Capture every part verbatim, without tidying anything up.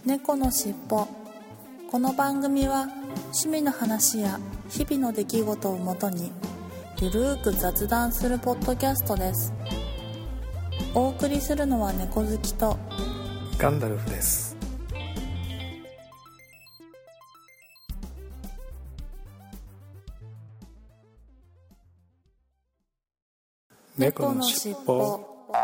猫のしっぽ。この番組は趣味の話や日々の出来事をもとにゆるーく雑談するポッドキャストです。お送りするのは猫好きとガンダルフです。 猫のしっぽ。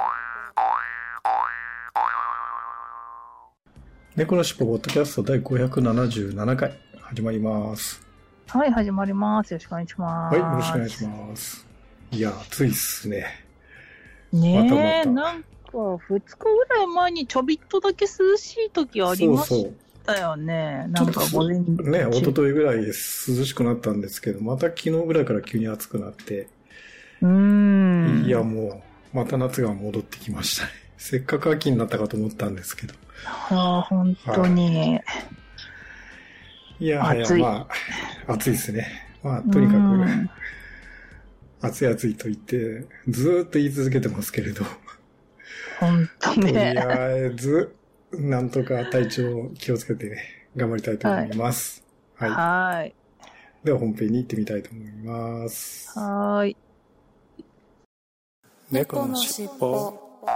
猫のしっぽポッドキャスト第ごひゃくななじゅうななかい始まります。 はい、始まります。よろしくお願いします。 はい、よろしくお願いします。いや、暑いっすね。 ねえ、 またまたなんかふつかぐらい前にちょびっとだけ涼しい時ありましたよね。 そうそうなんか午前中ね、一昨日ぐらい涼しくなったんですけど、また昨日ぐらいから急に暑くなって、 うーん。 いや、もうまた夏が戻ってきましたね。せっかく秋になったかと思ったんですけど。 ああ、本当に。 はい、いやはや、 暑いまあ、暑いですね。まあ、とにかく、暑い暑いと言って、ずーっと言い続けてますけれど。 本当ね。 いやず、なんとか体調気をつけてね、頑張りたいと思います。はい。 はい。はい。 では本編に行ってみたいと思います。 はーい。 猫のしっぽ。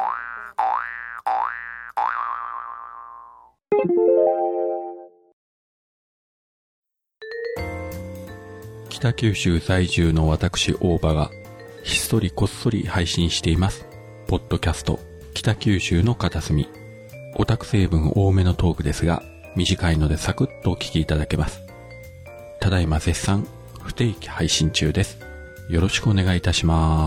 北九州在住の私大場がひっそりこっそり配信していますポッドキャスト北九州の片隅。オタク成分多めのトークですが短いのでサクッとお聞きいただけます。ただいま絶賛不定期配信中です。よろしくお願いいたします。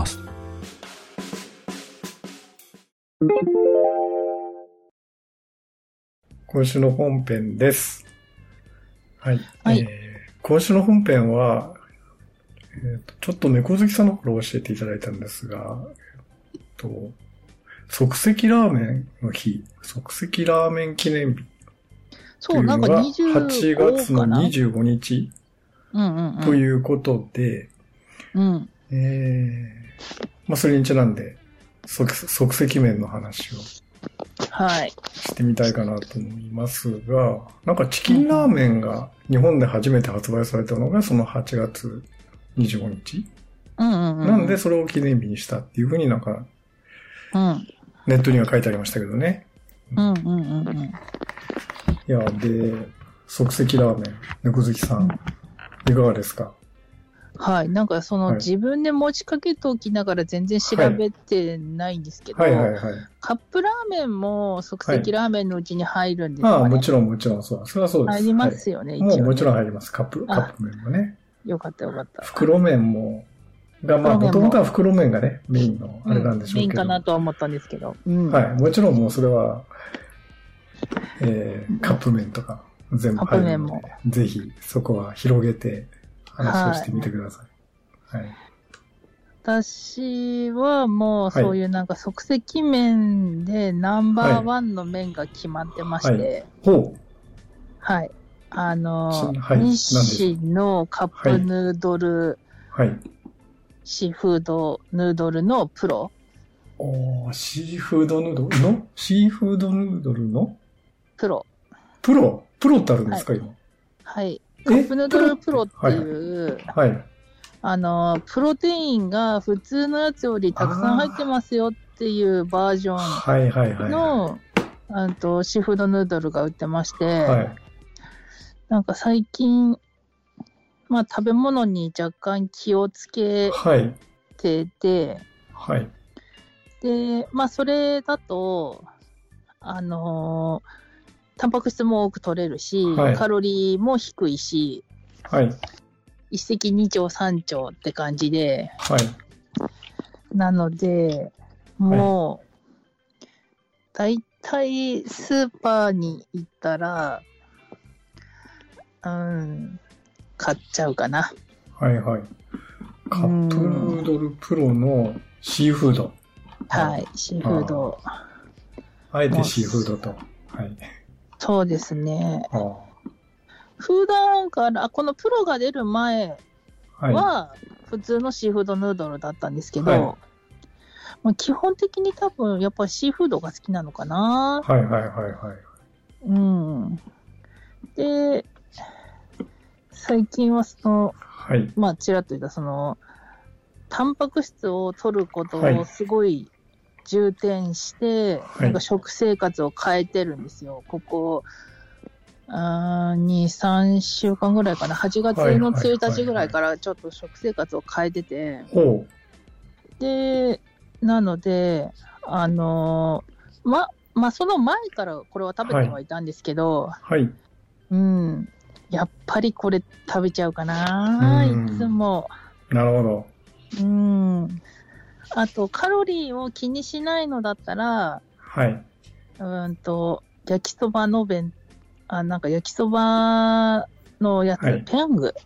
今週の本編です。はい。 はい、 えー、今週の本編は、えーと、ちょっと猫好きさんの頃教えていただいたんですが、えっと、即席ラーメンの日、即席ラーメン記念日そう、なんかにじゅうごはちがつのにじゅうごにちうんうんうん、 ということで、 うん、 えー、まあそれにちなんで即、即席麺の話をはいしてみたいかなと思いますが、なんかチキンラーメンが日本で初めて発売されたのがそのはちがつにじゅうごにち、 うんうんうん、 なんでそれを記念日にしたっていうふうになんか、 うん、 ネットには書いてありましたけどね。 うんうんうんうん。 いや、で、即席ラーメン、猫好きさん、いかがですか？ はい。なんかその、 はい、 自分で持ちかけておきながら全然調べてないんですけど、 はいはいはいはい、 カップラーメンも即席ラーメンのうちに入るんですかね？ はい、ああ、もちろんもちろんそう。それはそうです。 入りますよね、はい、 一応ね。もうもちろん入りります。カップ、カップ麺もね。 よかったよかった。 袋麺も、が、まあ、もともとは袋麺がね、メインのあれなんでしょうけど。 メインかなとは思ったんですけど。 うん、はい。もちろんもうそれは、えー、カップ麺とか全部入るので、カップ麺もぜひそこは広げて話をしてみてください。はい。はい、 私はもうそういうなんか即席麺でナンバーワンの麺が決まってまして。 はい。はい、ほう。 はい。あの、はい、日清のカップヌードル、 はい。はい、 シーフードヌードルのプロ。 おー、シーフードヌードルのシーフードヌードルのプロ。 プロプロってあるんですか、 はい、 今。 はい。カップヌードルプロっていう、 はい、はい。あの、プロテインが普通のやつよりたくさん入ってますよっていうバージョンの、はいはいはい、あとシーフードヌードルが売ってまして、はい、なんか最近、まあ食べ物に若干気をつけてて、はいはい、で、まあそれだと、あのー、タンパク質も多く取れるし、はい、カロリーも低いし、はい、一石二鳥三鳥って感じで、はい、なので、もう、だいたいスーパーに行ったら、うん、買っちゃうかな。 はいはい。カップヌードルプロのシーフード。 はい、シーフード。 あえてシーフードと。はい。 そうですね。普段から、このプロが出る前は、普通のシーフードヌードルだったんですけど、はい、まあ、基本的に多分、やっぱりシーフードが好きなのかな。 はいはいはいはい。 うん。で、最近はその、 はい、 まあ、ちらっと言ったその、タンパク質を取ることをすごい重点して、はい、なんか食生活を変えてるんですよ。ここ、あに、さんしゅうかんぐらいかな。はちがつのついたちぐらいからちょっと食生活を変えてて。で、なので、あのー、ま、まあ、その前からこれは食べてはいたんですけど、 はい。はい、 うん。やっぱりこれ食べちゃうかな、いつも。 なるほど。 うん。あと、カロリーを気にしないのだったら、 はい。 うんと、焼きそばの弁、あ、なんか焼きそばのやつ、はい、ペヤング。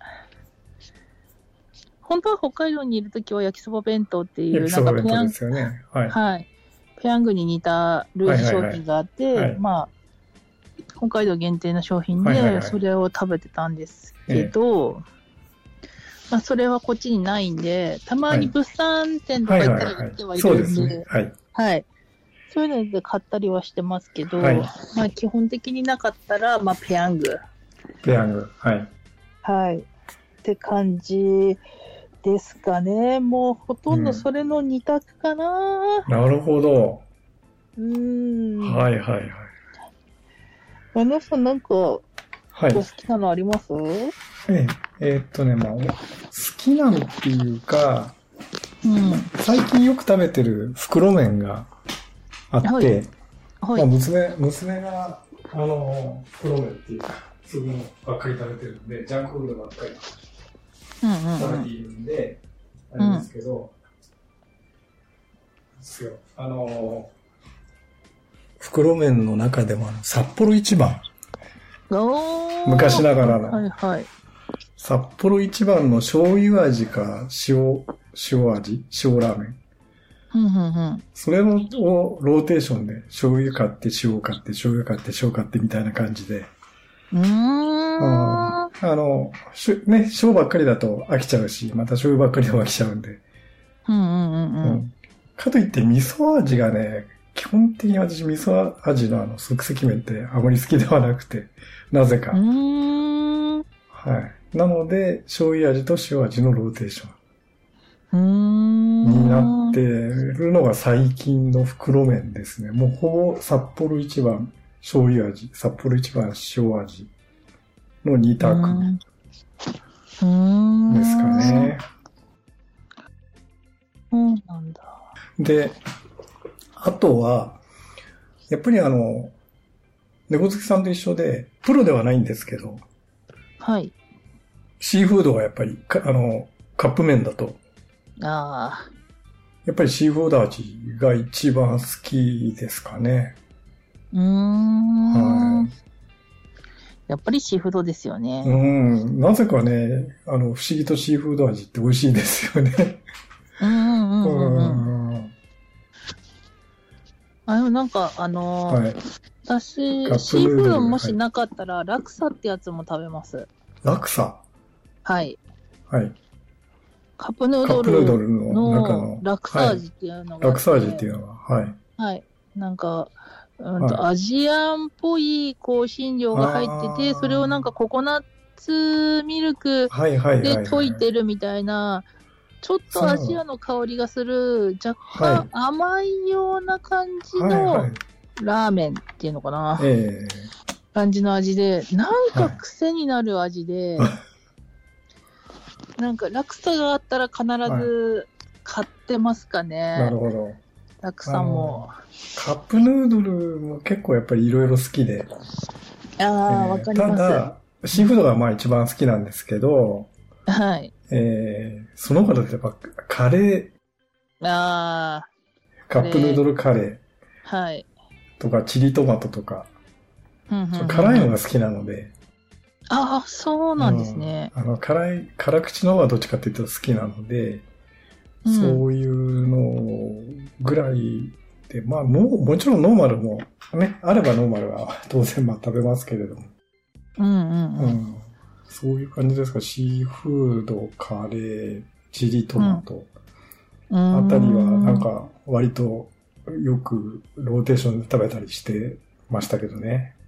本当は北海道にいるときは焼きそば弁当っていう、 なんかペヤングですよね。はい。 はい。ペヤングに似た類似商品があって、はいはいはい、まあ、北海道限定の商品で、それを食べてたんですけど、はいはいはい、まあ、それはこっちにないんで、たまに物産展とか行ったりしてはいるんで、はい。はい。そういうので買ったりはしてますけど、はい、まあ基本的になかったら、まあペヤング。 ペヤング、はい。 はい。って感じですかね。もうほとんどそれの二択かな、 うん、なるほど。 うーん。 はいはいはい。 あのさんなんか、お好きなのあります？ ええ、えー、っとね、まあ、好きなのっていうか、うん、最近よく食べてる袋麺があって、はいはい、まあ、娘、娘が、あの、袋麺っていうか、そういうのばっかり食べてるんで、ジャンクフードばっかり食べているんで、うんうんうん、あれですけど、うん、ですよ。あの、袋麺の中でもあの、札幌一番。昔ながらの。 はいはい。 札幌一番の醤油味か塩、塩味塩ラーメン。 うんうんうん、 それをローテーションで醤油買って塩買って醤油買って塩買ってみたいな感じで。 うーん。 あの、ね、塩ばっかりだと飽きちゃうし、また醤油ばっかりでも飽きちゃうんで。 うんうんうんうん。うん、 かといって味噌味がね、基本的に私味噌味のあの即席麺ってあまり好きではなくて、なぜか。 うーん。 はい。なので、醤油味と塩味のローテーション。 うーん。 になってるのが最近の袋麺ですね。もうほぼ札幌一番醤油味、札幌一番塩味の二択ですかね。 そうなんだ。 で、あとは、やっぱりあの、猫好きさんと一緒で、プロではないんですけど、 はい。 シーフードがやっぱり、あの、カップ麺だと、 ああ。 やっぱりシーフード味が一番好きですかね。 うーん。はい。やっぱりシーフードですよね。 うん。なぜかね、あの、不思議とシーフード味って美味しいですよね。 うんうんうんうん。うん、あ、でもなんか、あのー、はい、私、シーフードもしなかったら、はい、ラクサってやつも食べます。 ラクサ？ はい。 はい。 カップヌードルの中のラクサ味っていうのが、 はい、ラクサ味っていうのは、はい。 はい。なんか、うんとはい、アジアンっぽい香辛料が入ってて、それをなんかココナッツミルクで溶いてるみたいな、ちょっとアジアの香りがする、若干甘いような感じのラーメンっていうのかな。 はいはい、えー、 感じの味で、なんか癖になる味で、はい、なんかラクサがあったら必ず買ってますかね。はい、 なるほど。 ラクサも。 カップヌードルも結構やっぱりいろいろ好きで。 ああ、わ、えー、かります。 ただ、シーフードがまあ一番好きなんですけど、 はい。 えー、その他だとやっぱカレー。ああ。 カップヌードルカレー。 はい。 とか、チリトマトとか。辛いのが好きなので。 ああ、そうなんですね。 うん、あの、辛い、辛口の方がどっちかっていうと好きなので、うん、そういうのぐらいで、まあ、も、もちろんノーマルも、ね、あればノーマルは当然まあ食べますけれども。 うんうんうん。 うんそういう感じですか。シーフード、カレー、チリトマト、うん、あたりはなんか割とよくローテーションで食べたりしてましたけどね。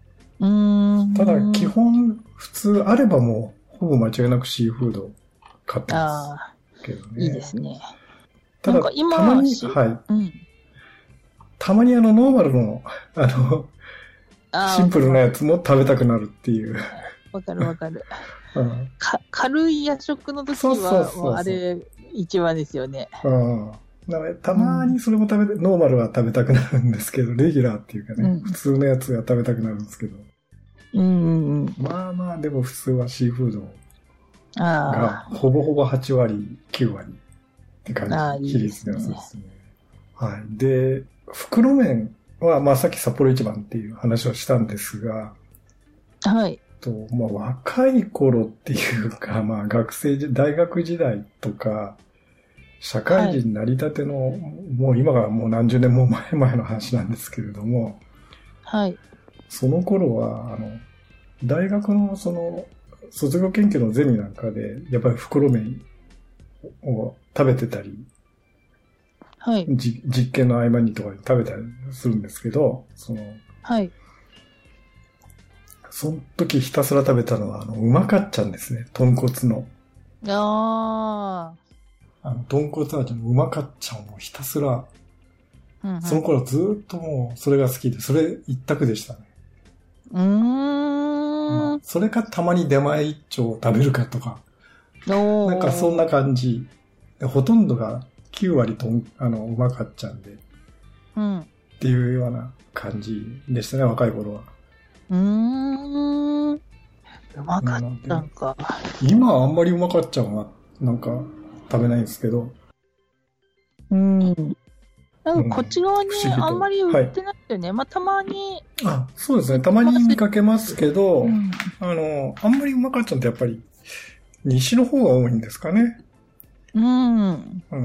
うーん。 ただ、基本、普通あればもう、ほぼ間違いなくシーフード買ってます。けどね。 いいですね。 ただ、なんか今たまに、はい。うん、たまにあの、ノーマルの、あの、あシンプルなやつも食べたくなるっていう。 わかるわかる。うん、か軽い夜食の時は、そうそうそうそう、あれ、一番ですよね。 うん。だからたまにそれも食べて、うん、ノーマルは食べたくなるんですけど、レギュラーっていうかね、うん、普通のやつが食べたくなるんですけど。 うんうんうん。 まあまあ、でも普通はシーフードがほぼほぼはちわり、きゅうわりって感じ、比率ではそうですね。はい。で、袋麺は、まあさっき札幌一番っていう話をしたんですが、 はい。 とまあ、若い頃っていうか、まあ学生時、大学時代とか、社会人になりたての、はい、もう今からもう何十年も前々の話なんですけれども、 はい。 その頃は、あの、大学のその、卒業研究のゼミなんかで、やっぱり袋麺を食べてたり、 はい。 じ実験の合間にとかに食べたりするんですけど、その、 はい。 その時ひたすら食べたのは、あの、うまかっちゃんですね。豚骨の。 ああ。 あの、豚骨味のうまかっちゃんをひたすら、うんうん、その頃ずーっともうそれが好きで、それ一択でしたね。 うーん、まあ。 それかたまに出前一丁を食べるかとか。なんかそんな感じ。ほとんどがきゅうわりとあの、うまかっちゃんで。 うん。 っていうような感じでしたね、若い頃は。 うーん。うまかっちゃんか。 今あんまりうまかっちゃんは、なんか、食べないんですけど。 うん。なんかこっち側にあんまり売ってないよね。はい、まあたまに。 あ、そうですね。たまに見かけますけど、うん、あの、あんまりうまかっちゃんってやっぱり西の方が多いんですかね。 うん。 うん、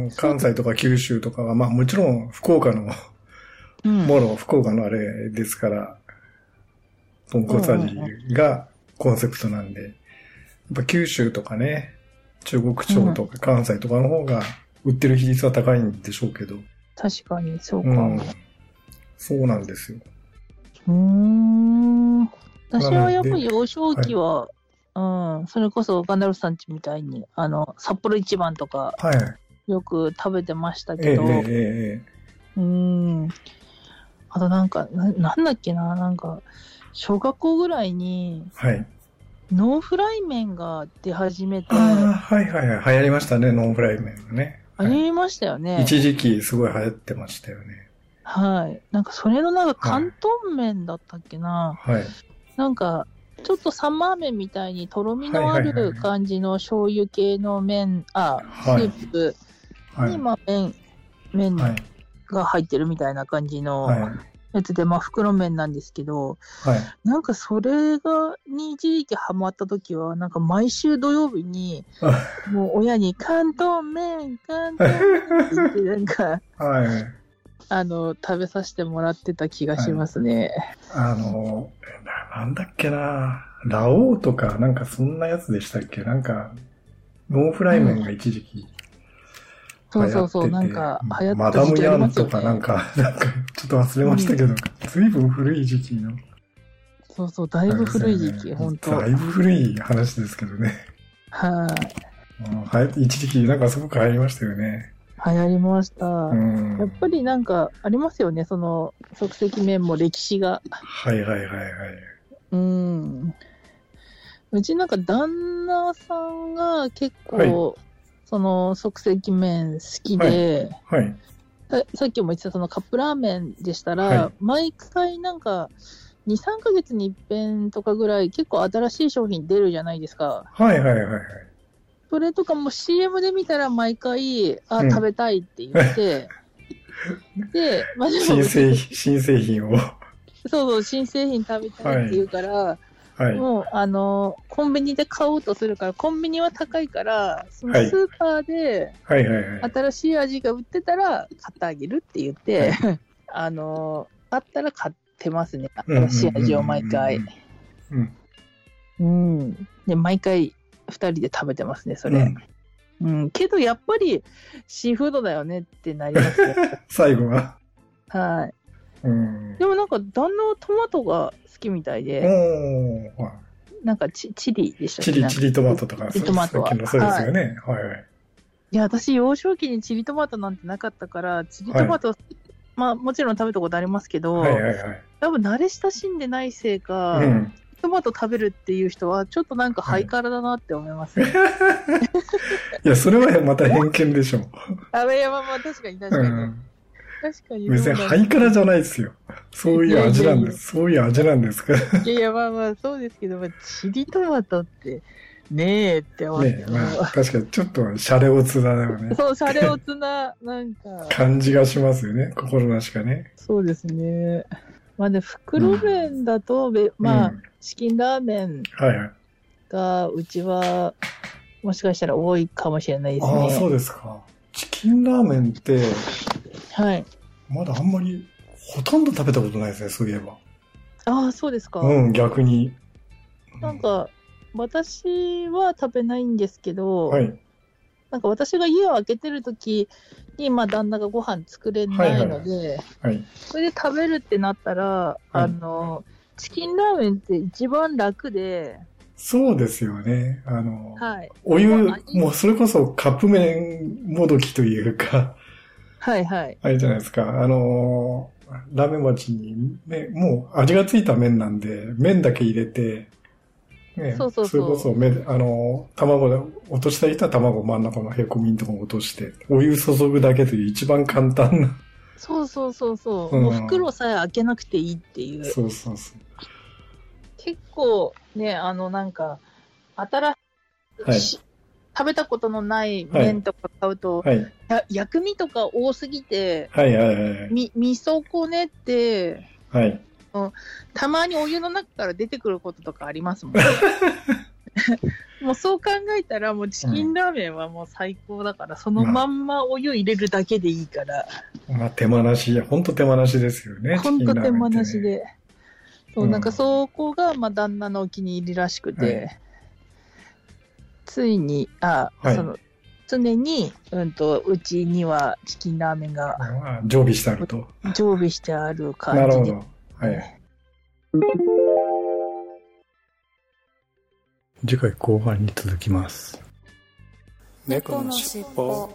関西とか九州とかは、まあもちろん福岡の、うん、もろ福岡のあれですから、豚骨味がコンセプトなんで、やっぱ九州とかね、中国地方とか関西とかの方が売ってる比率は高いんでしょうけど。 確かに、そうか、うん。 そうなんですよ。 うーん。私はやっぱり幼少期は、はい、うん、それこそガンダルフさんちみたいに、あの、札幌一番とか、はい、よく食べてましたけど、ええええ、うーん。あとなんかな、なんだっけな、なんか、小学校ぐらいに、 はい。 ノンフライ麺が出始めて。 ああ、はいはいはい。流行りましたね、ノンフライ麺がね。 流行りましたよね、はい。 一時期すごい流行ってましたよね。 はい。なんかそれのなんか広東麺だったっけな。 はい。 なんか、ちょっとサンマー麺みたいにとろみのある感じの醤油系の麺、あ、スープに、まあ麺、麺が入ってるみたいな感じの、はいやつで、まあ、袋麺なんですけど、 はい、 なんかそれが、に一時期ハマった時は、なんか毎週土曜日に、もう親に、関東麺、関東麺って言って、なんか、 はい、 あの、食べさせてもらってた気がしますね。 はい、あの、な、なんだっけな、ラオウとか、なんかそんなやつでしたっけなんか、ノンフライ麺が一時期、うんそうそうそう、なんか流行った時期ありますよね。マダムヤンとかなんか、なんかちょっと忘れましたけど、ずいぶん古い時期の。 そうそう、だいぶ古い時期、本当。 だいぶ古い話ですけどね。 はい、 あ。一時期なんかすごく流行りましたよね。 流行りました。うん、やっぱりなんかありますよね、その即席麺も歴史が。 はいはいはいはい。 うん。うちなんか旦那さんが結構、はいその即席麺好きで、 はいはい、 さ, さっきも言ってたそのカップラーメンでしたら、はい、毎回なんかに、さんかげつに一遍とかぐらい結構新しい商品出るじゃないですか。 はいはいはいはい。 それとかも シーエム で見たら毎回、あ、うん、食べたいって言って、で、まあ、でも新製品、新製品を。 そうそう、新製品食べたいって言うから、はいはい、もう、あの、コンビニで買おうとするから、コンビニは高いから、そのスーパーで、新しい味が売ってたら、買ってあげるって言って、はい、あの、あったら買ってますね。新しい味を毎回。うん。うん。で、毎回、二人で食べてますね、それ。うん。うん、けど、やっぱり、シーフードだよねってなりますよ。 最後は。 はい。 うん、 でもなんか旦那はトマトが好きみたいで、 おはい、 なんかチチリでしたっけ？チリ、チリトマトとか、 チリトマトは。 そうですよね。はい、はいはい。 いや、私、幼少期にチリトマトなんてなかったから、チリトマト、はい、まあ、もちろん食べたことありますけど、 はいはいはい、 多分慣れ親しんでないせいか、うん、トマト食べるっていう人は、ちょっとなんかハイカラだなって思いますね。 はい、いや、それはまた偏見でしょ。 あ、いや、まあまあ、確かに確かに。うん確かに。 別にハイカラじゃないですよ。そういう味なんです。いやいやいやそういう味なんですか。 いやいや、まあまあ、そうですけど、チリトマトって、ねえって思って。ねえ、まあ、確かにちょっとシャレオツだよね。 そう、シャレオツな、なんか。 感じがしますよね。心なしかね。 そうですね。まあね、袋麺だと、うん、まあ、うん、チキンラーメンが、うちは、もしかしたら多いかもしれないですね。 ああ、そうですか。チキンラーメンって、 はい。 まだあんまり、ほとんど食べたことないですね、そういえば。 ああ、そうですか。 うん、逆に。 なんか、私は食べないんですけど、 はい。 なんか私が家を開けてるときに、まあ旦那がご飯作れないので、はいはいはい、それで食べるってなったら、はい、あの、チキンラーメンって一番楽で、 そうですよね。あの、 はい、 お湯、もうそれこそカップ麺もどきというか、 はいはい。 あれじゃないですか。あの、ラーメン鉢に、ね、もう味がついた麺なんで、麺だけ入れて、ね、 そうそうそう。 それこそ麺、あの、卵で落としたい人は卵真ん中のへこみんとこ落として、お湯注ぐだけという一番簡単な。 そうそうそうそう。うん、もう袋さえ開けなくていいっていう。 そうそうそう。 結構ね、あのなんか、新しい、はい、食べたことのない麺とか買うと、はい、や薬味とか多すぎて、 はいはいはい、 み味噌こねって、 はい、 たまにお湯の中から出てくることとかありますもん。もうそう考えたら、もうチキンラーメンはもう最高だから、うん、そのまんまお湯入れるだけでいいから。 まあ手間なし、ほんと手間なしですよね。 ほんと手間なしで。そう、うん、なんかそこが、まあ旦那のお気に入りらしくて、はい、ついに、あ、はい、その、常に、うんと、うちにはチキンラーメンが、 常備してあると。 常備してある感じで。 なるほど。はい。次回後半に続きます。 猫のしっぽ。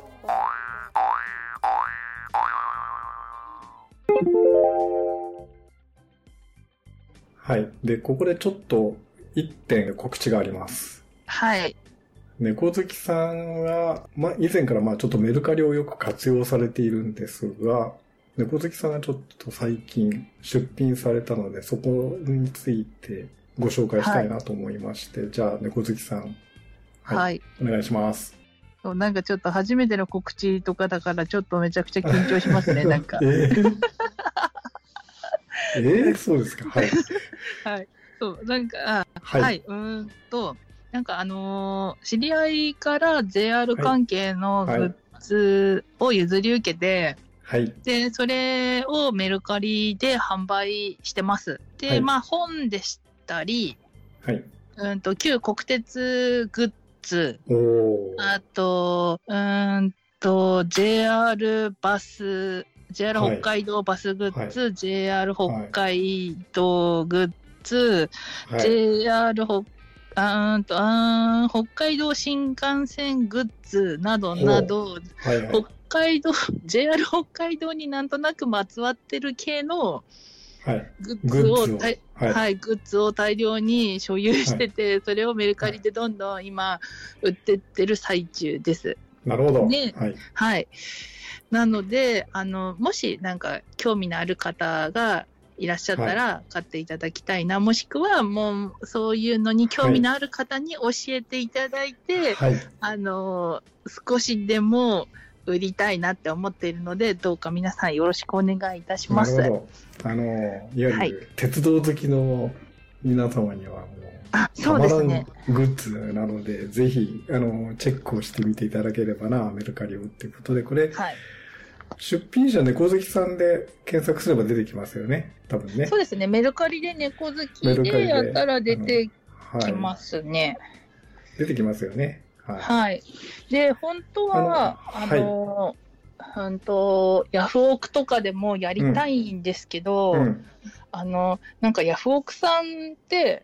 はい。で、ここでちょっと一点告知があります。 はい。 猫好きさんは、まあ、以前からまあちょっとメルカリをよく活用されているんですが、猫好きさんがちょっと最近出品されたので、そこについてご紹介したいなと思いまして、はい、じゃあ猫好きさん、はい、はい、お願いします。 なんかちょっと初めての告知とかだからちょっとめちゃくちゃ緊張しますね、なんか。 えー、えー、そうですか。はい。 はい。そう、なんか、はい、はい、うーんと、なんかあのー、知り合いから ジェイアール 関係のグッズを譲り受けて、 はい。 で、それをメルカリで販売してます。で、はい、まあ本でしたり、 はい。 うんと、旧国鉄グッズ、 おあと、うんと、ジェイアール バス、ジェイアール 北海道バスグッズ、はい、ジェイアール 北海道グッズ、はい、ジェイアール 北あーとあー北海道新幹線グッズなどなど、 はいはい、 北海道、ジェイアール 北海道になんとなくまつわってる系のグッズを、はい、グッズを、はいはい、グッズを大量に所有してて、はい、それをメルカリでどんどん今売ってってる最中です。 なるほど。 で、はい。はい。なので、あの、もしなんか興味のある方がいらっしゃったら買っていただきたいな、はい、もしくはもうそういうのに興味のある方に教えていただいて、はい、あの、少しでも売りたいなって思っているので、どうか皆さんよろしくお願いいたします。 なるほど。あの、いわゆる鉄道好きの皆様にはもう、 あ、そうですね。 グッズなので、ぜひ、あの、チェックをしてみていただければな、メルカリをっていうことで、これ、はい、出品者猫好きさんで検索すれば出てきますよね、多分ね。 そうですね、メルカリで猫好きでやったら出てきますね。はい、 出てきますよね。 はい。はい、で、本当は、あの、あの、 うんと、ヤフオクとかでもやりたいんですけど、うんうん、あの、なんかヤフオクさんって、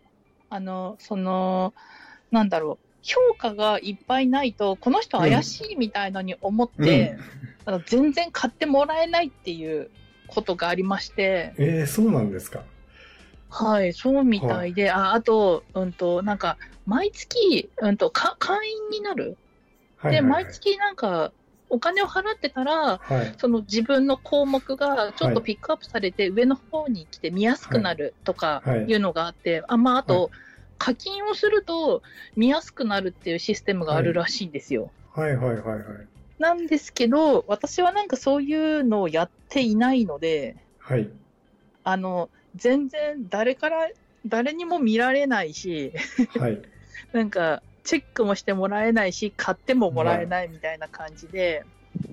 あの、その、なんだろう、評価がいっぱいないと、この人怪しいみたいなのに思って、うん、あの全然買ってもらえないっていうことがありまして。 えー、そうなんですか。 はい、そうみたいで、はい、あ、あと、うんと、なんか、毎月、うんと、か会員になる。はいはいはい、で、毎月なんか、お金を払ってたら、はい、その自分の項目がちょっとピックアップされて、上の方に来て見やすくなるとかいうのがあって、はいはい、あ、まあ、あと、はい、課金をすると見やすくなるっていうシステムがあるらしいんですよ。 はいはいはいはい。 なんですけど、私はなんかそういうのをやっていないので、 はい。 あの、全然誰から、誰にも見られないし、 はい。 なんか、チェックもしてもらえないし、買ってももらえないみたいな感じで、はい、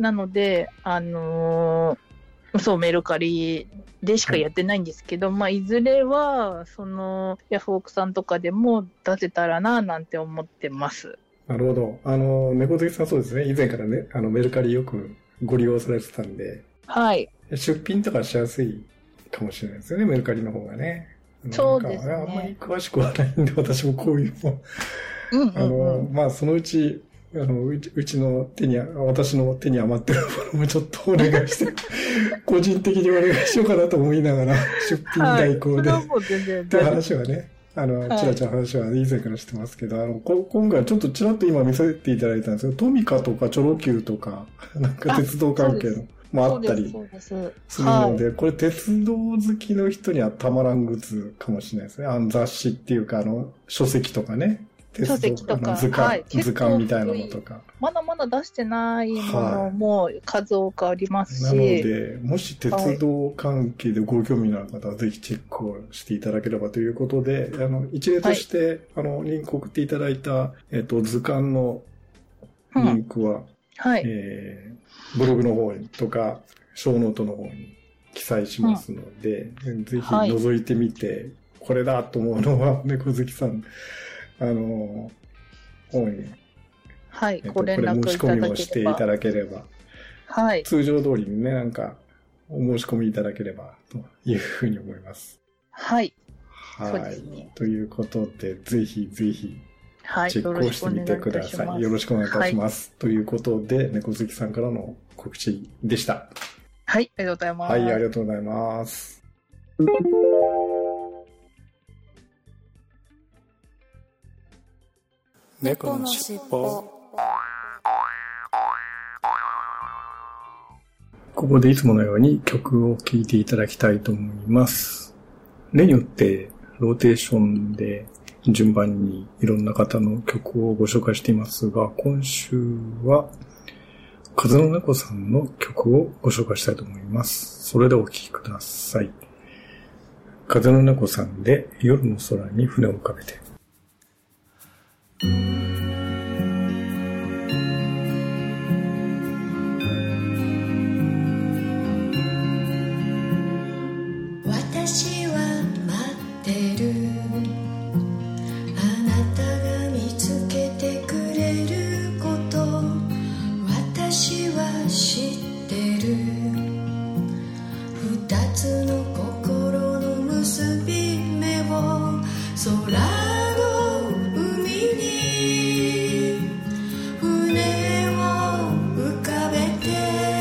なので、あのー、そう、メルカリでしかやってないんですけど、はい、まあ、いずれは、その、ヤフオクさんとかでも出せたらな、なんて思ってます。 なるほど。あの、猫好きさんそうですね。以前からね、あの、メルカリよくご利用されてたんで、 はい。 出品とかしやすいかもしれないですよね、メルカリの方がね。 そうですね。 あんまり詳しくはないんで、私もこういうの。 うんうんうん、 あの、まあ、そのうち、あの、うち、うちの手に、私の手に余ってるものもちょっとお願いして、個人的にお願いしようかなと思いながら、出品代行で。はい、それはもう全然っていう話はね、あの、ちらちら話は以前からしてますけど、はい、あの、こ今回ちょっとちらっと今見せていただいたんですけど、トミカとかチョロ Q とか、なんか鉄道関係のもあったりするので、これ鉄道好きの人にはたまらんグッズかもしれないですね。あの雑誌っていうか、あの、書籍とかね。 書籍とか、 図鑑、はい、図鑑みたいなのとか。 まだまだ出してないものも数多くありますし。 はい、なので、もし鉄道関係でご興味のある方はぜひチェックをしていただければということで、あの、一例として、はい、あの、リンク送っていただいた、えっと、図鑑のリンクは、うん、 はい。 えー、ブログの方とか、ショーノートの方に記載しますので、うん、ぜひ覗いてみて、はい、これだと思うのは、猫好きさん、あの、方に、 はい、 えっと、ご連絡いただければ。これ申し込みをしていただければ、 はい。 通常通りにね、なんか、お申し込みいただければ、というふうに思います。 はい。 はい。そうですね。ということで、ぜひぜひ、 はい、 チェックをしてみてください。はい、よろしくお願いいたします。はい、ということで、猫好きさんからの告知でした。 はい、ありがとうございます。 はい、ありがとうございます。 猫のしっぽ。 ここでいつものように曲を聴いていただきたいと思います。例によってローテーションで順番にいろんな方の曲をご紹介していますが、今週は風の猫さんの曲をご紹介したいと思います。それでお聴きください。風の猫さんで夜の空に船を浮かべて。 私は待ってる、あなたが見つけてくれること、私は知ってる、二つの心の結び目を空の海に船を浮かべて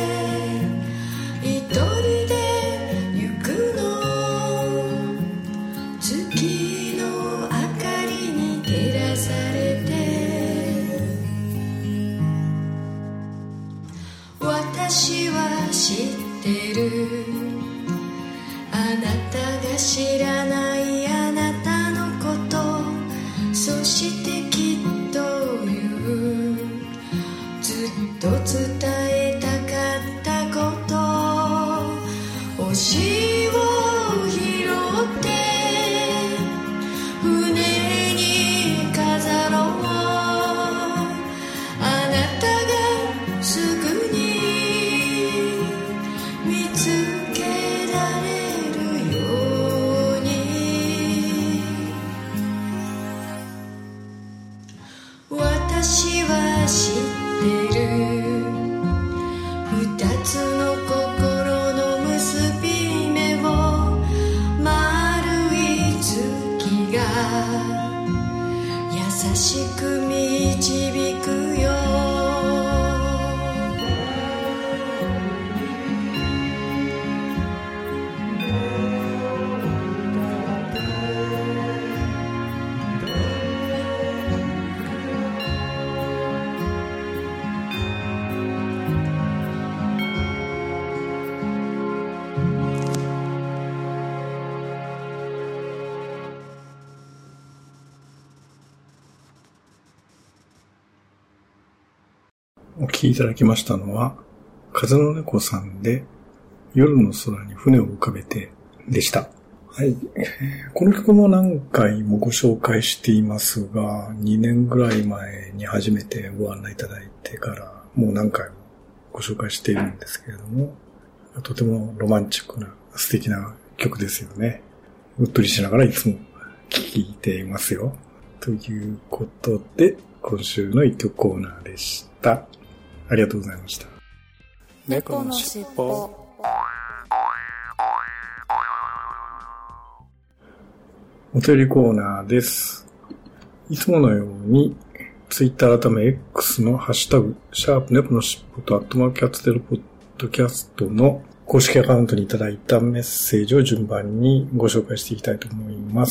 一人で行くの、月の明かりに照らされて、私は知ってる、あなたが知らないあなたのこと、そしてきっと言う、ずっと伝えたかったこと、星を拾って船に飾ろう、あなたがすぐに見つけられるように優しく導くよ。 お聞きいただきましたのは、風の猫さんで夜の空に船を浮かべてでした。はい。この曲も何回もご紹介していますが、にねんぐらい前に初めてご案内いただいてからもう何回もご紹介しているんですけれども、とてもロマンチックな素敵な曲ですよね。うっとりしながらいつも聴いていますよ。ということで、今週の一曲コーナーでした。ありがとうございました。 猫のしっぽ。 お便りコーナーです。いつものように、ツイッター改め X のハッシュタグ、シャープ猫のしっぽとアットマークキャッツテルポッドキャストの公式アカウントにいただいたメッセージを順番にご紹介していきたいと思います。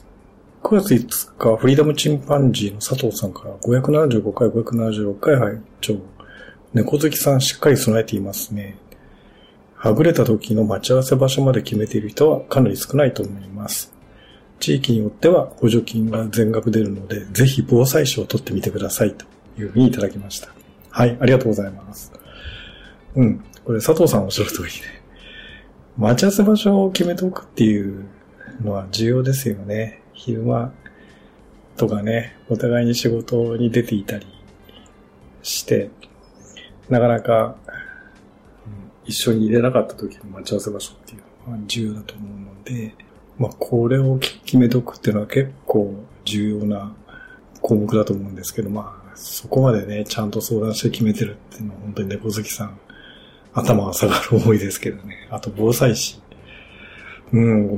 くがついつか、フリーダムチンパンジーの佐藤さんからごひゃくななじゅうごかい、ごひゃくななじゅうろっかい拝聴。猫好きさんしっかり備えていますね。はぐれた時の待ち合わせ場所まで決めている人はかなり少ないと思います。地域によっては補助金が全額出るので、ぜひ防災士を取ってみてくださいというふうにいただきました。はい、ありがとうございます。うん、これ佐藤さんおっしゃる通りね。待ち合わせ場所を決めておくっていうのは重要ですよね。昼間とかね、お互いに仕事に出ていたりして、なかなか、うん、一緒に入れなかった時の待ち合わせ場所っていうのは重要だと思うので、まあこれを決めておくっていうのは結構重要な項目だと思うんですけど、まあそこまでね、ちゃんと相談して決めてるっていうのは本当に猫好きさん、頭が下がる思いですけどね。あと防災士。うん、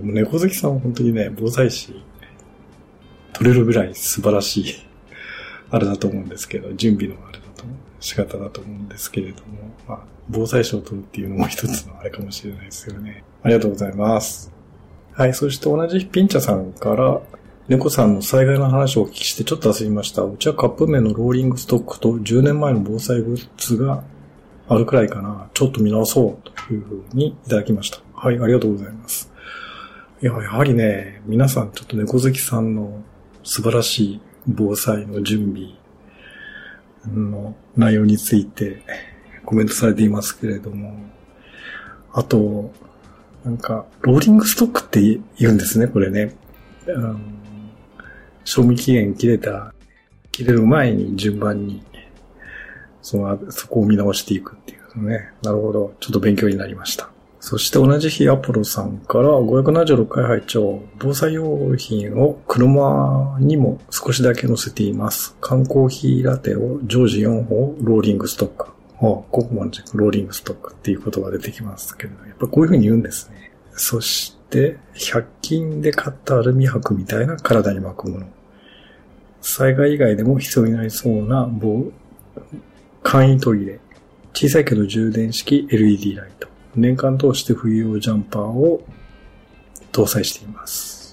猫好きさんは本当にね、防災士取れるぐらい素晴らしい、あれだと思うんですけど、準備のあれだと思う。仕方だと思うんですけれども、まあ、防災士を取るっていうのも一つのあれかもしれないですよね。ありがとうございます。はい、そして同じピンチャさんから、猫さんの災害の話をお聞きしてちょっと焦りました。うちはカップ麺のローリングストックとじゅうねんまえの防災グッズがあるくらいかな。ちょっと見直そうというふうにいただきました。はい、ありがとうございます。いや、やはりね、皆さんちょっと猫好きさんの素晴らしい防災の準備の内容についてコメントされていますけれども、あと、なんか、ローリングストックって言うんですね、これね。あの、賞味期限切れた、切れる前に順番に、その、そこを見直していくっていうのね。なるほど。ちょっと勉強になりました。そして同じ日アポロさんからごひゃくななじゅうろっかい拝聴。防災用品を車にも少しだけ載せています。缶コーヒーラテを常時よんほうローリングストック。ああ、ここまでローリングストックっていう言葉出てきますけど、やっぱこういう風に言うんですね。そして、ひゃく均で買ったアルミ箔みたいな体に巻くもの。災害以外でも必要になりそうな防簡易トイレ。小さいけど充電式 エルイーディー ライト。年間通して冬用ジャンパーを搭載しています。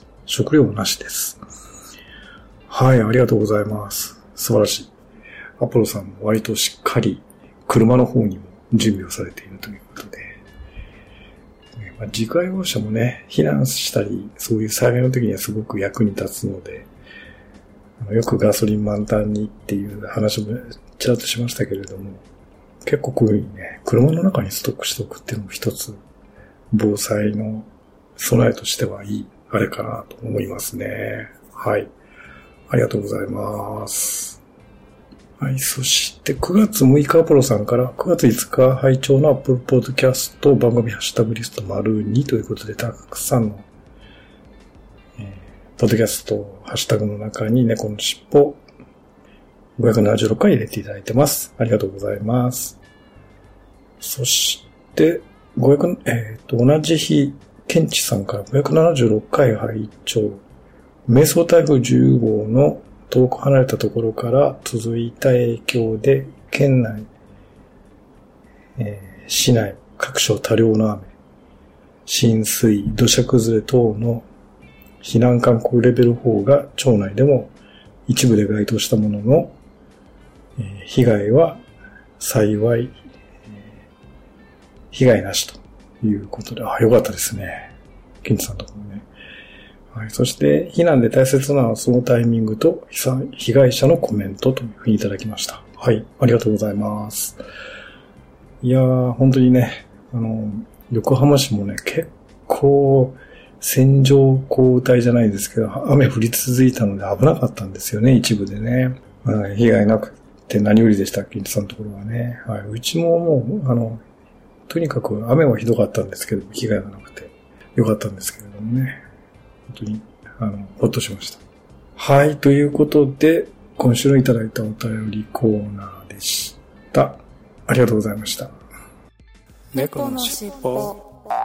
食料なしです。はい、ありがとうございます。素晴らしい。アポロさんも割としっかり車の方にも準備をされているということで、まあ、自家用車もね、避難したり、そういう災害の時にはすごく役に立つので、よくガソリン満タンにっていう話もちらっとしましたけれども、結構こういう風にね、車の中にストックしておくっていうのも一つ、防災の備えとしてはいい、あれかなと思いますね。はい。ありがとうございます。はい。そしてくがつむいかアポロさんからくがついつか拝聴のアップルポッドキャスト番組ハッシュタグリスト丸にということで、たくさんの、えー、ポッドキャストハッシュタグの中に猫のしっぽごひゃくななじゅうろっかい入れていただいてます。ありがとうございます。そして、ごひゃく、えっと、同じ日、ケンチさんからごひゃくななじゅうろっかい拝聴。 迷走台風じゅうごうの遠く離れたところから続いた影響で、県内、えー、市内、各所多量の雨、浸水、土砂崩れ等の避難勧告レベルよんが町内でも一部で該当したものの、えー、被害は幸い、えー、被害なしということで、あ、よかったですね。ケンチさんのところね。はい。そして、避難で大切なのはそのタイミングと被害者のコメントというふうにいただきました。はい。ありがとうございます。いやー、本当にね、あの、横浜市もね、結構、線状降雨帯じゃないですけど、雨降り続いたので危なかったんですよね、一部でね。まあ、被害なくて何よりでした、ケンチさんのところはね。はい。うちももう、あの、とにかく雨はひどかったんですけど、被害がなくてよかったんですけれどもね。本当に、あの、ほっとしました。はい、ということで、今週のいただいたお便りコーナーでした。ありがとうございました。 猫のしっぽ。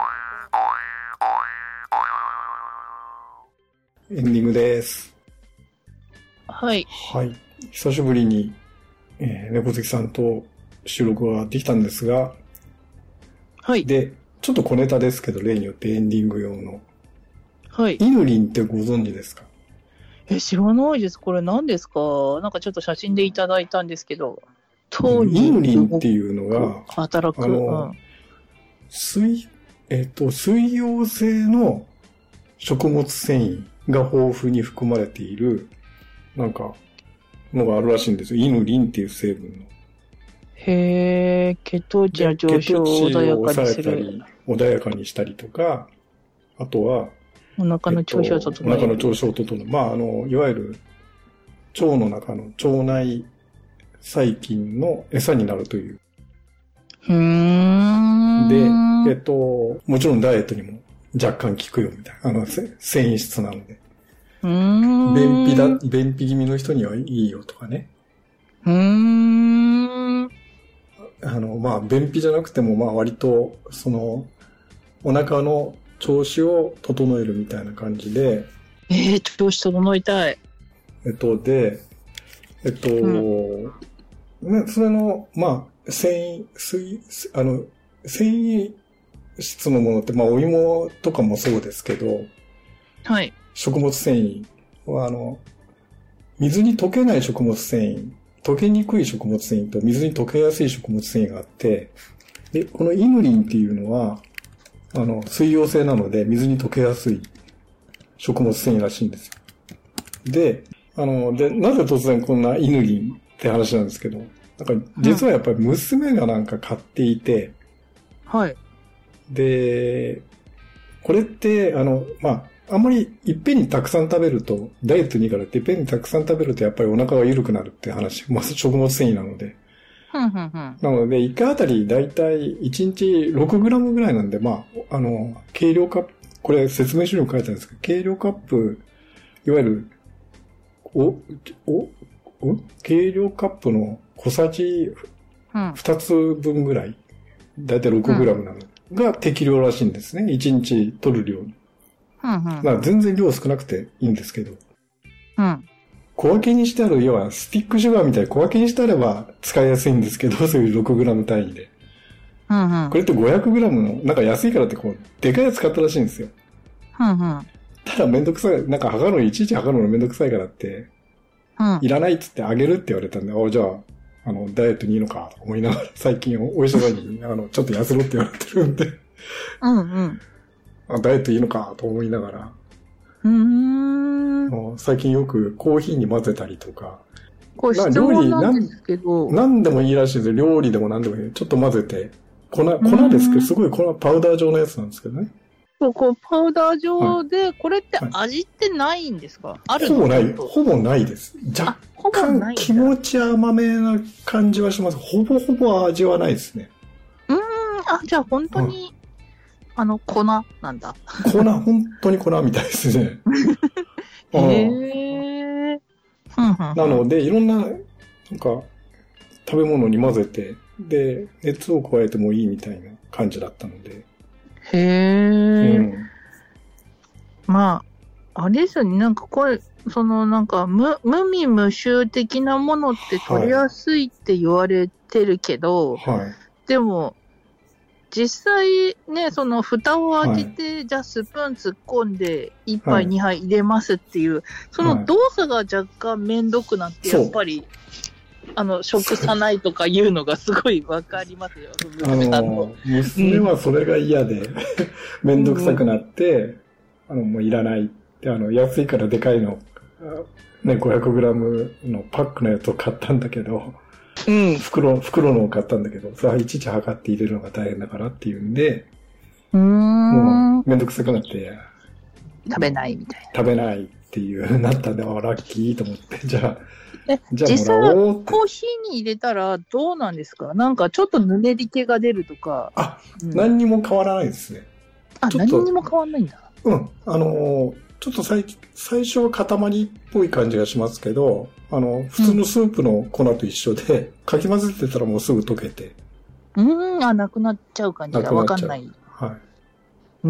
エンディングです。 はい。 はい。久しぶりに、えー、猫好きさんと収録ができたんですが、 はい。 で、ちょっと小ネタですけど、例によってエンディング用の。 はい。 イヌリンってご存知ですか？ え、知らないです。これ何ですか？なんかちょっと写真でいただいたんですけど。 イヌリンっていうのが、 働く。 あの、うん、水、えっと、水溶性の食物繊維が豊富に含まれている、なんか、のがあるらしいんですよ。イヌリンっていう成分の。 へー、血糖値の上昇を穏やかにする。 穏やかにしたりとか、あとは、 お腹の調子を整える。 お腹の調子を整える。まあ、あの、いわゆる、腸の中の腸内細菌の餌になるという。 うーん。で、えっと、もちろんダイエットにも若干効くよみたいな。あの、繊維質なので。 うーん。 便秘だ、便秘気味の人にはいいよとかね。 うーん。 あの、まあ、便秘じゃなくても、まあ、割と、その、お腹の調子を整えるみたいな感じで。 えー、調子整いたい。 えっと、で、えっと、うんね、それの、まあ、繊維、水、あの、繊維質のものって、まあ、お芋とかもそうですけど、 はい。 食物繊維は、あの、水に溶けない食物繊維、溶けにくい食物繊維と水に溶けやすい食物繊維があって、で、このイヌリンっていうのは、あの、水溶性なので水に溶けやすい食物繊維らしいんですよ。で、あの、で、なぜ突然こんなイヌリンって話なんですけど、なんか実はやっぱり娘がなんか買っていて、 はい。 で、これって、あの、まあ、あんまりいっぺんにたくさん食べると、ダイエットにいいからっていっぺんにたくさん食べるとやっぱりお腹が緩くなるって話。まあ、食物繊維なので。 ふんふんふん。 なので、いっかいあたりだいたいいちにちろくグラムぐらいなんで、まあ、あの、計量カップ、これ説明書にも書いてあるんですけど、計量カップ、いわゆる、お、お、お計量カップの小さじふたつぶんぐらい、だいたいろくグラムなのが適量らしいんですね。いちにち取る量に。 うんうん、 まあ全然量少なくていいんですけど。 うん。 小分けにしてある、要はスティックシュガーみたいに小分けにしてあれば使いやすいんですけど、そういうろくグラム単位で。 うんうん。 これってごひゃくグラムの、なんか安いからってこう、でかいやつ買ったらしいんですよ。 うんうん。 ただめんどくさい、なんか測るの、いちいち測るのめんどくさいからって、うん。いらないっつってあげるって言われたんで、あ、じゃあ、あの、ダイエットにいいのかと思いながら、最近お医者さんに、あの、ちょっと痩せろって言われてるんで。 うんうん。 あ、ダイエットいいのかと思いながら。 うーん。 最近よくコーヒーに混ぜたりとか。 これ質問なんですけど。 何でもいいらしいですよ。料理でも何でもいい。ちょっと混ぜて。粉、粉ですけど、すごい粉、パウダー状のやつなんですけどね。 そう、こう、パウダー状で、はい、これって味ってないんですか、はい、あるほぼない、ほぼないです。若干気持ち甘めな感じはします。ほぼほぼ味はないですね。 うーん、あ、じゃあ本当に、うん、あの、粉なんだ。 粉、本当に粉みたいですね。 へー。 なので、いろんな、なんか、食べ物に混ぜて、で、熱を加えてもいいみたいな感じだったので。 へー。うん、まあ、 あれですよね、なんかこれ、そのなんか無、無味無臭的なものって取りやすいって言われてるけど、 はい、 でも、実際ね、その蓋を開けて、はい、じゃあスプーン突っ込んでいっぱいにはい入れますっていう、はい、その動作が若干めんどくなって、やっぱり、あの、食さないとかいうのがすごいわかりますよ、 娘さんの。娘はそれが嫌で、めんどくさくなって、うん、あの、もういらないって、あの、安いからでかいの、ね、ごひゃくグラム のパックのやつを買ったんだけど、 うん、 袋、袋のを買ったんだけど、それはいちいち測って入れるのが大変だからっていうんで、 うーんもうめんどくさくなって、 食べないみたいな。 食べないっていうなったんで、あ、ラッキーと思って、じゃあ、 え、 じゃあ実際はコーヒーに入れたらどうなんですか？なんかちょっとぬめり気が出るとか。 あ、うん、何にも変わらないですね。 あ、何にも変わらないんだ。 うん。あのー、ちょっと最最初は塊っぽい感じがしますけど、あの、普通のスープの粉と一緒で、うん、かき混ぜてたらもうすぐ溶けて。 うーん、あ、なくなっちゃう感じがわかんない。 はい。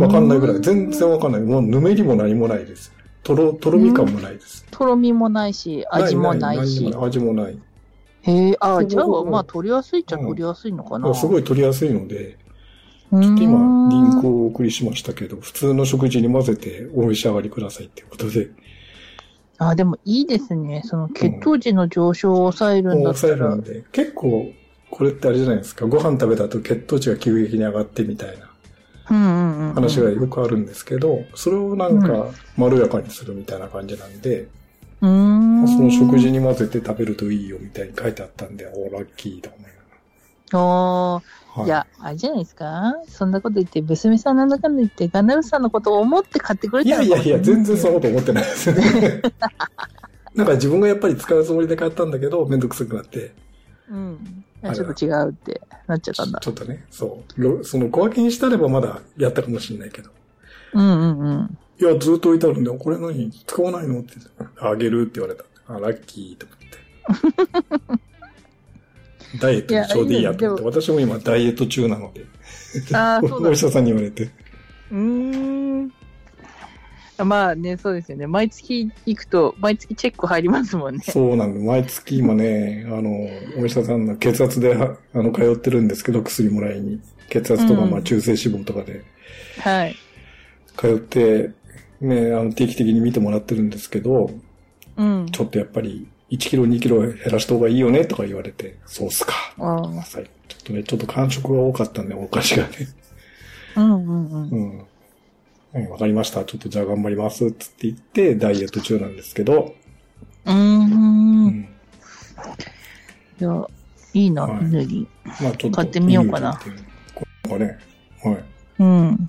わかんないぐらい。全然わかんない。もうぬめりも何もないです。とろ、とろみ感もないです。 とろみもないし、味もないし。 ないない味もない。 へえ、あ、じゃあ、まあ、取りやすいっちゃ取りやすいのかな。 うん、すごい取りやすいので、ちょっと今、リンクをお送りしましたけど、普通の食事に混ぜてお召し上がりくださいっていうことで。 あ、でもいいですね。その血糖値の上昇を抑えるんだったら。 うん、抑えるんで。結構、これってあれじゃないですか。ご飯食べた後血糖値が急激に上がってみたいな。話がよくあるんですけど、それをなんかまろやかにするみたいな感じなんで、 うん、 その食事に混ぜて食べるといいよみたいに書いてあったんで、おラッキーと思いながら。おー、はい、いや、あれじゃないですか？そんなこと言って、娘さんなんだかんだ言って、ガンダルさんのことを思って買ってくれたら。 いやいやいや、全然そんなこと思ってないですね。なんか自分がやっぱり使うつもりで買ったんだけど、めんどくさくなって。 うん。ちょっと違うってなっちゃったんだ。 ちょっとね、そう。その小分けにしたればまだやったかもしれないけど。 うんうんうん。 いや、ずっと置いてあるんで、これ何使わないのって、あげるって言われた。あ、ラッキーと思って。ダイエットにちょうどいいやと思って。私も今ダイエット中なので。 ああ、そうだ。 お医者さんに言われて。 うーん。まあね、そうですよね。毎月行くと、毎月チェック入りますもんね。 そうなんで、毎月今ね、あの、お医者さんの血圧で、あの、通ってるんですけど、薬もらいに。血圧とか、うん、まあ、中性脂肪とかで。 はい。 通って、ね、あの、定期的に見てもらってるんですけど、 うん。 ちょっとやっぱり、いちキロ、にキロ減らした方がいいよね、とか言われて、そうっすか。 ああ。 ちょっとね、ちょっと間食が多かったんで、お菓子がね。 うんうんうん。 うん。わ、うん、かりました。ちょっとじゃあ頑張ります。つって言って、ダイエット中なんですけど。 うーん。うん、いや、いいな、 はい、 ぬり。 まあちょっと。 買ってみようかな。 これね、はい。 うん。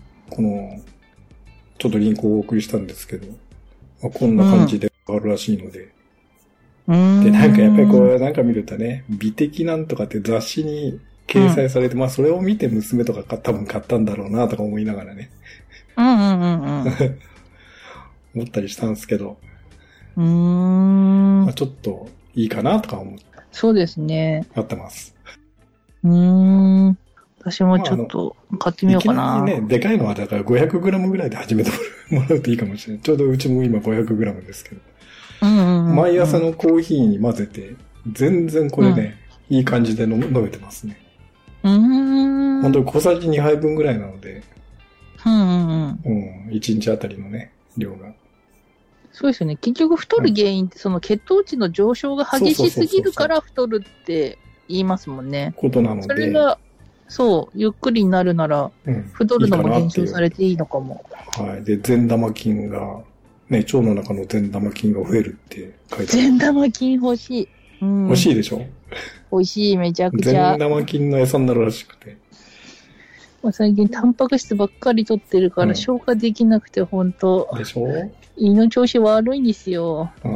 この、ちょっとリンクをお送りしたんですけど、まあ、こんな感じであるらしいので。 うん、 で、なんかやっぱりこう、なんか見るとね、美的なんとかって雑誌に掲載されて、うん、まあそれを見て娘とか多分買ったんだろうなとか思いながらね。 うんうんうんうん。 思ったりしたんですけど。 うーん。 まあ、ちょっといいかなとか思って。 そうですね。 やってます。 うーん。私もちょっと買ってみようかな。 まあ、いきなりね、でかいのはだから ごひゃくグラム ぐらいで始めてもらうといいかもしれない。ちょうどうちも今 ごひゃくグラム ですけど。 うんうんうんうん、 毎朝のコーヒーに混ぜて、全然これね、うん、いい感じで飲めてますね。 うーん。 本当に小さじにはいぶんぐらいなので。 うんうんうん。 うん。いちにちあたりのね、量が。 そうですよね。結局太る原因って、その血糖値の上昇が激しすぎるから太るって言いますもんね。 ことなので。 それが、そう、ゆっくりになるなら、うん、太るのも減少されていいのかも。 はい。で、善玉菌が、ね、腸の中の善玉菌が増えるって書いてある。 善玉菌欲しい。うん、 欲しいでしょ？ 欲しい、めちゃくちゃ。 善玉菌の餌になるらしくて。 最近タンパク質ばっかり取ってるから消化できなくて、ほんと。 でしょ？ 胃の調子悪いんですよ。 うん。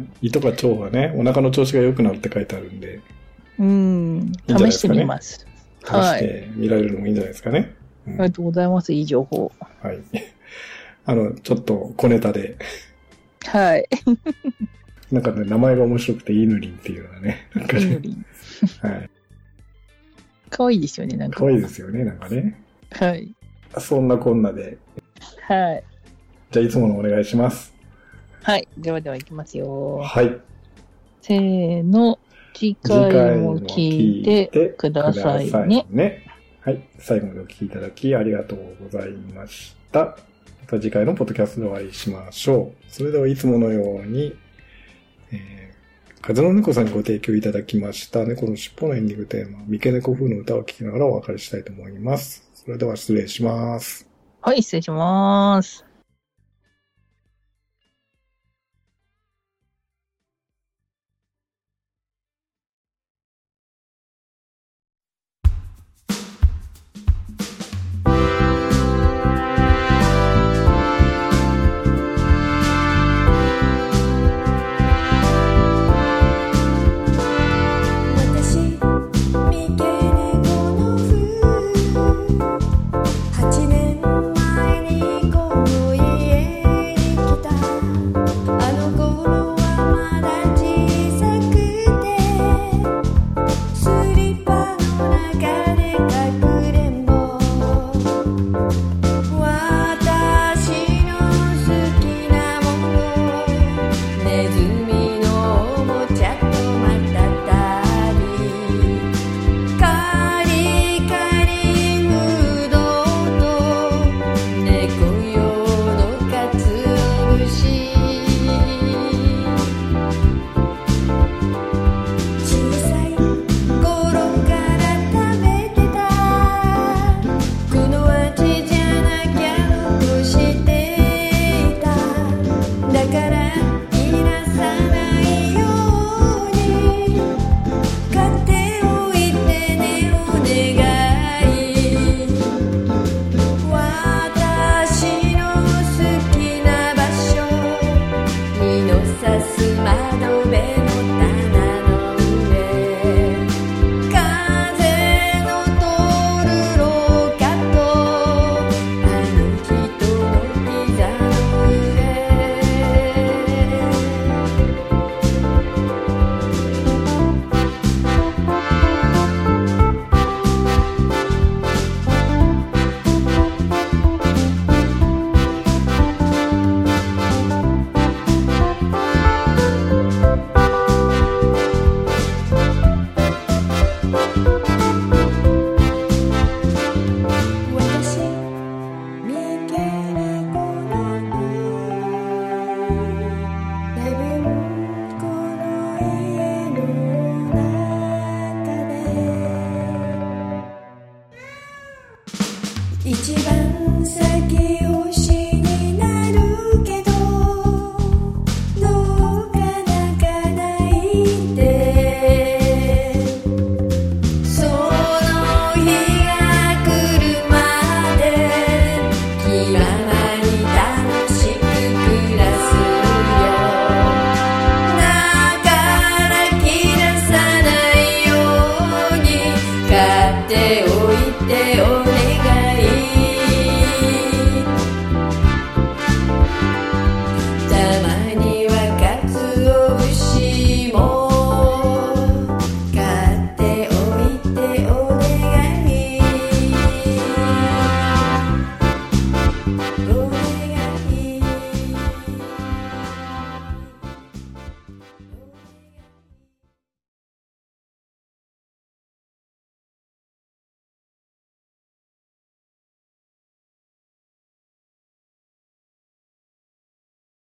胃とか腸がね、お腹の調子が良くなるって書いてあるんで。 うん。試してみます。 試してみられるのもいいんじゃないですかね。 はい、うん、ありがとうございます。いい情報。 はい。あの、ちょっと小ネタで。 はい。 なんかね、名前が面白くて、イヌリンっていうのはね。なんかね、 イヌリン。 はい。 可愛いですよね、なんか。 可愛いですよね、なんかね。 はい。 そんなこんなで。 はい。 じゃあ、いつものお願いします。 はい。ではでは行きますよ。 はい。 せーの。次回も聞いてくださいね。 ね。はい。最後までお聞きいただきありがとうございました。また次回のポッドキャストでお会いしましょう。それではいつものように、えー、風の猫さんにご提供いただきました猫のしっぽのエンディングテーマ、三毛猫風の歌を聴きながらお別れしたいと思います。それでは失礼します。 はい、失礼します。だから皆さん